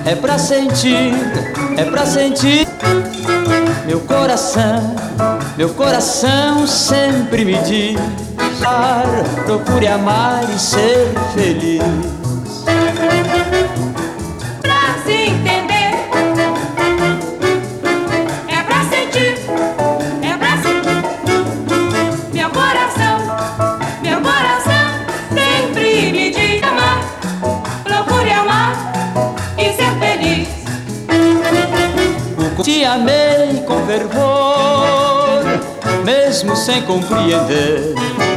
é pra sentir, é pra sentir. Meu coração sempre me diz: procure amar e ser feliz. Pra se entender, é pra sentir, é pra sentir. Meu coração sempre me diz: amar, procure amar e ser feliz. Te amei com fervor, mesmo sem compreender.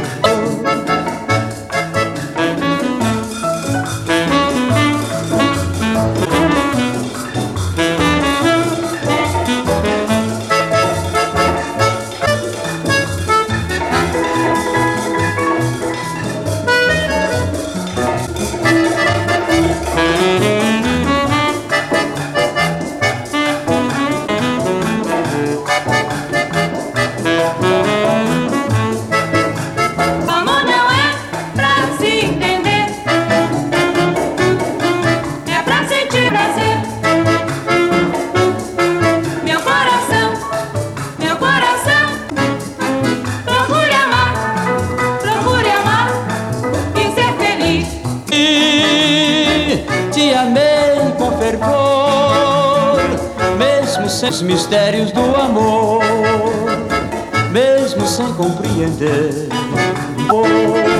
Amor não é pra se entender, é pra sentir prazer. Meu coração procure amar e ser feliz. E te amei com fervor, mesmo sem os mistérios do amor, mesmo sem compreender.